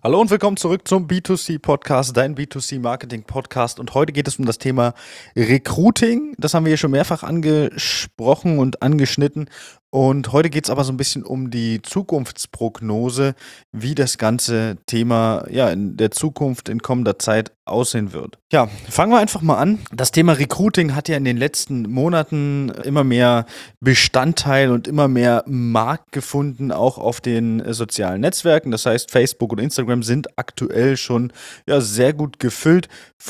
Hallo und willkommen zurück zum B2C-Podcast, dein B2C-Marketing-Podcast. Und heute geht es um das Thema Recruiting. Das haben wir hier schon mehrfach angesprochen und angeschnitten. Und heute geht es aber so ein bisschen um die Zukunftsprognose, wie das ganze Thema in der Zukunft in kommender Zeit aussehen wird. Ja, fangen wir einfach mal an. Das Thema Recruiting hat ja in den letzten Monaten immer mehr Bestandteil und immer mehr Markt gefunden, auch auf den sozialen Netzwerken. Das heißt, Facebook und Instagram sind aktuell schon sehr gut gefüllt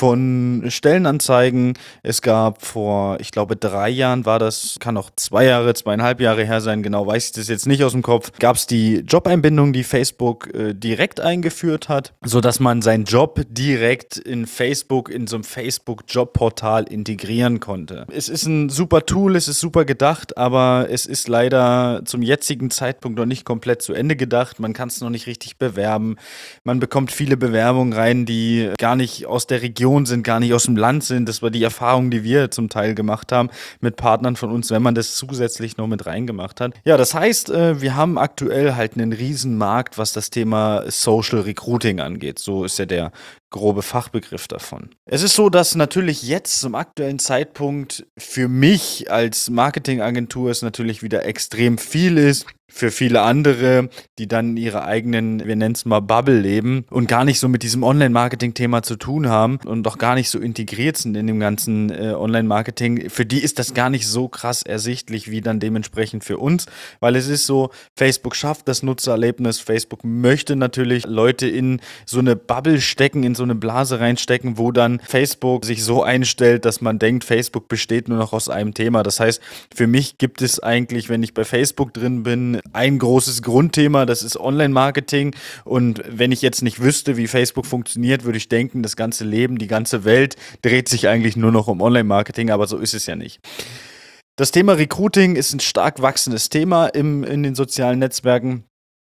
von Stellenanzeigen. Es gab vor, ich glaube, 3 Jahren war das, kann auch 2 Jahre, 2,5 Jahre her sein, genau weiß ich das jetzt nicht aus dem Kopf, gab es die Jobeinbindung, die Facebook direkt eingeführt hat, sodass man seinen Job direkt in Facebook, in so einem Facebook-Jobportal integrieren konnte. Es ist ein super Tool, es ist super gedacht, aber es ist leider zum jetzigen Zeitpunkt noch nicht komplett zu Ende gedacht. Man kann es noch nicht richtig bewerben. Man bekommt viele Bewerbungen rein, die gar nicht aus der Region sind, gar nicht aus dem Land sind. Das war die Erfahrung, die wir zum Teil gemacht haben mit Partnern von uns, wenn man das zusätzlich noch mit reingemacht hat. Ja, das heißt, wir haben aktuell halt einen riesen Markt, was das Thema Social Recruiting angeht. So ist ja der grobe Fachbegriff davon. Es ist so, dass natürlich jetzt zum aktuellen Zeitpunkt für mich als Marketingagentur es natürlich wieder extrem viel ist. Für viele andere, die dann in ihrer eigenen, wir nennen es mal Bubble leben und gar nicht so mit diesem Online-Marketing-Thema zu tun haben und auch gar nicht so integriert sind in dem ganzen Online-Marketing, für die ist das gar nicht so krass ersichtlich wie dann dementsprechend für uns, weil es ist so, Facebook schafft das Nutzererlebnis, Facebook möchte natürlich Leute in so eine Bubble stecken, in so eine Blase reinstecken, wo dann Facebook sich so einstellt, dass man denkt, Facebook besteht nur noch aus einem Thema. Das heißt, für mich gibt es eigentlich, wenn ich bei Facebook drin bin, ein großes Grundthema, das ist Online-Marketing. Und wenn ich jetzt nicht wüsste, wie Facebook funktioniert, würde ich denken, das ganze Leben, die ganze Welt dreht sich eigentlich nur noch um Online-Marketing, aber so ist es ja nicht. Das Thema Recruiting ist ein stark wachsendes Thema in den sozialen Netzwerken.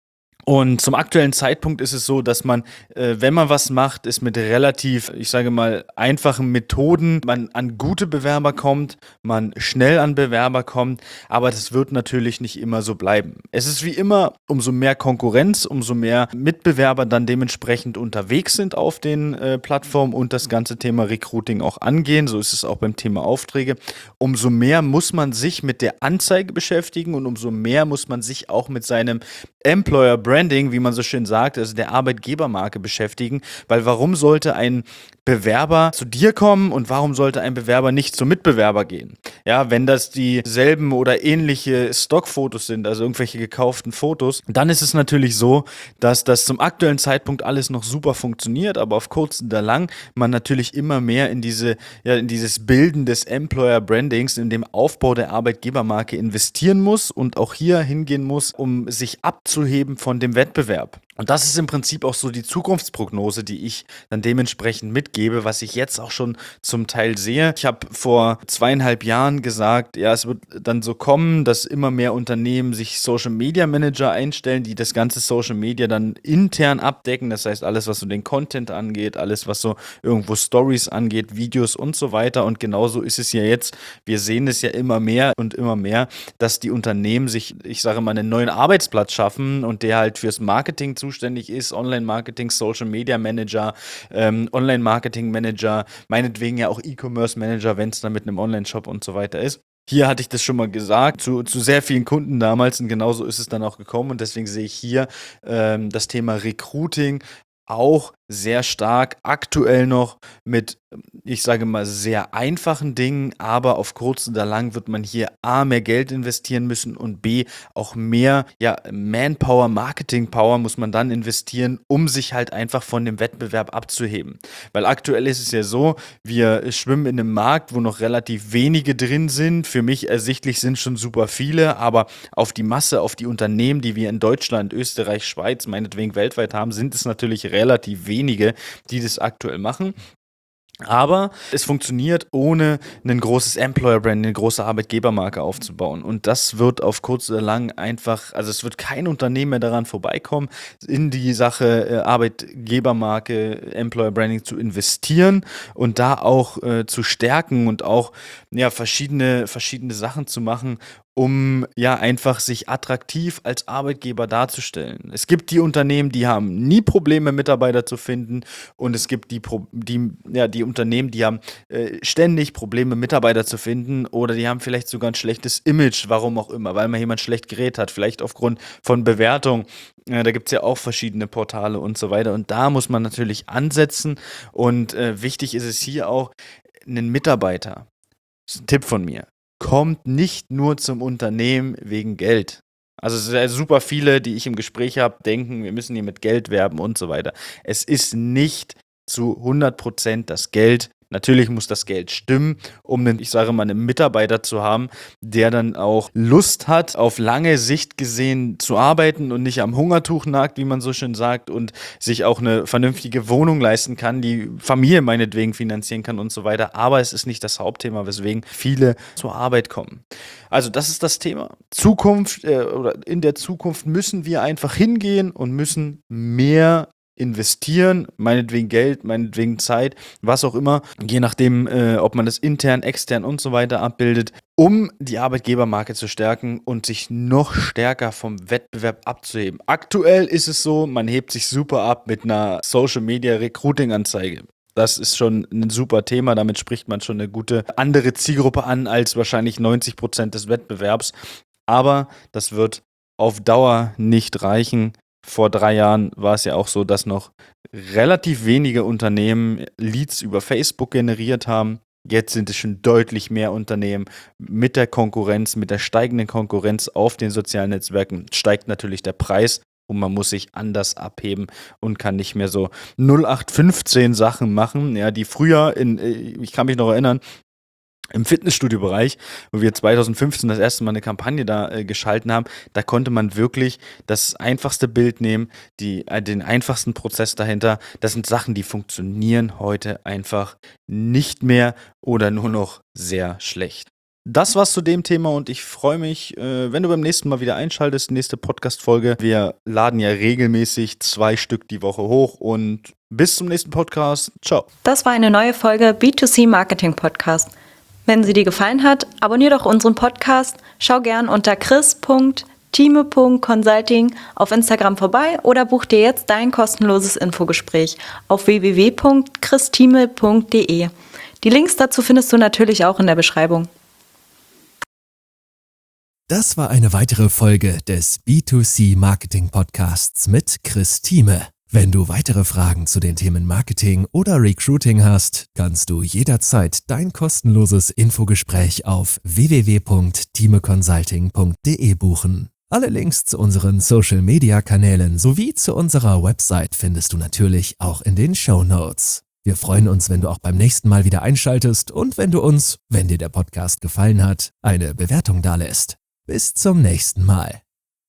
Und zum aktuellen Zeitpunkt ist es so, dass man, wenn man was macht, ist mit relativ, ich sage mal, einfachen Methoden man an gute Bewerber kommt, man schnell an Bewerber kommt, aber das wird natürlich nicht immer so bleiben. Es ist wie immer, umso mehr Konkurrenz, umso mehr Mitbewerber dann dementsprechend unterwegs sind auf den Plattformen und das ganze Thema Recruiting auch angehen, so ist es auch beim Thema Aufträge, umso mehr muss man sich mit der Anzeige beschäftigen und umso mehr muss man sich auch mit seinem Employer Branding, wie man so schön sagt, also der Arbeitgebermarke beschäftigen, weil warum sollte ein Bewerber zu dir kommen und warum sollte ein Bewerber nicht zum Mitbewerber gehen? Ja, wenn das dieselben oder ähnliche Stockfotos sind, also irgendwelche gekauften Fotos, dann ist es natürlich so, dass das zum aktuellen Zeitpunkt alles noch super funktioniert, aber auf kurz oder lang man natürlich immer mehr in dieses Bilden des Employer Brandings, in dem Aufbau der Arbeitgebermarke investieren muss und auch hier hingehen muss, um sich abzuheben von dem Wettbewerb. Und das ist im Prinzip auch so die Zukunftsprognose, die ich dann dementsprechend mitgebe, was ich jetzt auch schon zum Teil sehe. Ich habe vor 2,5 Jahren gesagt, ja, es wird dann so kommen, dass immer mehr Unternehmen sich Social Media Manager einstellen, die das ganze Social Media dann intern abdecken. Das heißt, alles, was so den Content angeht, alles, was so irgendwo Stories angeht, Videos und so weiter. Und genauso ist es ja jetzt. Wir sehen es ja immer mehr und immer mehr, dass die Unternehmen sich, ich sage mal, einen neuen Arbeitsplatz schaffen und der halt fürs Marketing zuständig ist, Online-Marketing, Social Media Manager, Online-Marketing Manager, meinetwegen ja auch E-Commerce Manager, wenn es dann mit einem Online-Shop und so weiter ist. Hier hatte ich das schon mal gesagt, zu sehr vielen Kunden damals und genauso ist es dann auch gekommen und deswegen sehe ich hier das Thema Recruiting auch sehr stark aktuell noch mit, ich sage mal, sehr einfachen Dingen, aber auf kurz oder lang wird man hier A, mehr Geld investieren müssen und B, auch mehr Manpower, Marketing-Power muss man dann investieren, um sich halt einfach von dem Wettbewerb abzuheben. Weil aktuell ist es ja so, wir schwimmen in einem Markt, wo noch relativ wenige drin sind. Für mich ersichtlich sind schon super viele, aber auf die Masse, auf die Unternehmen, die wir in Deutschland, Österreich, Schweiz, meinetwegen weltweit haben, sind es natürlich relativ wenige, die das aktuell machen. Aber es funktioniert, ohne ein großes Employer-Brand, eine große Arbeitgebermarke aufzubauen. Und das wird auf kurz oder lang einfach, also es wird kein Unternehmen mehr daran vorbeikommen, in die Sache Arbeitgebermarke, Employer-Branding zu investieren und da auch zu stärken und auch verschiedene Sachen zu machen, um ja einfach sich attraktiv als Arbeitgeber darzustellen. Es gibt die Unternehmen, die haben nie Probleme, Mitarbeiter zu finden, und es gibt die Unternehmen, die haben ständig Probleme, Mitarbeiter zu finden, oder die haben vielleicht sogar ein schlechtes Image, warum auch immer, weil mal jemand schlecht geredet hat, vielleicht aufgrund von Bewertung. Da gibt es ja auch verschiedene Portale und so weiter. Und da muss man natürlich ansetzen. Und wichtig ist es hier auch, einen Mitarbeiter, das ist ein Tipp von mir, kommt nicht nur zum Unternehmen wegen Geld. Also es sind super viele, die ich im Gespräch habe, denken, wir müssen hier mit Geld werben und so weiter. Es ist nicht zu 100% das Geld. Natürlich muss das Geld stimmen, um ich sage mal, einen Mitarbeiter zu haben, der dann auch Lust hat, auf lange Sicht gesehen zu arbeiten und nicht am Hungertuch nagt, wie man so schön sagt, und sich auch eine vernünftige Wohnung leisten kann, die Familie meinetwegen finanzieren kann und so weiter. Aber es ist nicht das Hauptthema, weswegen viele zur Arbeit kommen. Also das ist das Thema. Oder in der Zukunft müssen wir einfach hingehen und müssen mehr investieren, meinetwegen Geld, meinetwegen Zeit, was auch immer, je nachdem, ob man das intern, extern und so weiter abbildet, um die Arbeitgebermarke zu stärken und sich noch stärker vom Wettbewerb abzuheben. Aktuell ist es so, man hebt sich super ab mit einer Social-Media-Recruiting-Anzeige. Das ist schon ein super Thema, damit spricht man schon eine gute andere Zielgruppe an als wahrscheinlich 90% des Wettbewerbs. Aber das wird auf Dauer nicht reichen. Vor 3 Jahren war es ja auch so, dass noch relativ wenige Unternehmen Leads über Facebook generiert haben. Jetzt sind es schon deutlich mehr Unternehmen. Mit der Konkurrenz, mit der steigenden Konkurrenz auf den sozialen Netzwerken steigt natürlich der Preis und man muss sich anders abheben und kann nicht mehr so 0815 Sachen machen, ja, die früher ich kann mich noch erinnern, im Fitnessstudio-Bereich, wo wir 2015 das erste Mal eine Kampagne da geschalten haben, da konnte man wirklich das einfachste Bild nehmen, den einfachsten Prozess dahinter. Das sind Sachen, die funktionieren heute einfach nicht mehr oder nur noch sehr schlecht. Das war's zu dem Thema und ich freue mich, wenn du beim nächsten Mal wieder einschaltest, nächste Podcast-Folge. Wir laden ja regelmäßig 2 Stück die Woche hoch und bis zum nächsten Podcast. Ciao. Das war eine neue Folge B2C Marketing Podcast. Wenn sie dir gefallen hat, abonnier doch unseren Podcast, schau gern unter chris.time.consulting auf Instagram vorbei oder buch dir jetzt dein kostenloses Infogespräch auf www.christime.de. Die Links dazu findest du natürlich auch in der Beschreibung. Das war eine weitere Folge des B2C Marketing Podcasts mit Chris Thieme. Wenn du weitere Fragen zu den Themen Marketing oder Recruiting hast, kannst du jederzeit dein kostenloses Infogespräch auf www.timeconsulting.de buchen. Alle Links zu unseren Social-Media-Kanälen sowie zu unserer Website findest du natürlich auch in den Shownotes. Wir freuen uns, wenn du auch beim nächsten Mal wieder einschaltest und wenn du uns, wenn dir der Podcast gefallen hat, eine Bewertung dalässt. Bis zum nächsten Mal.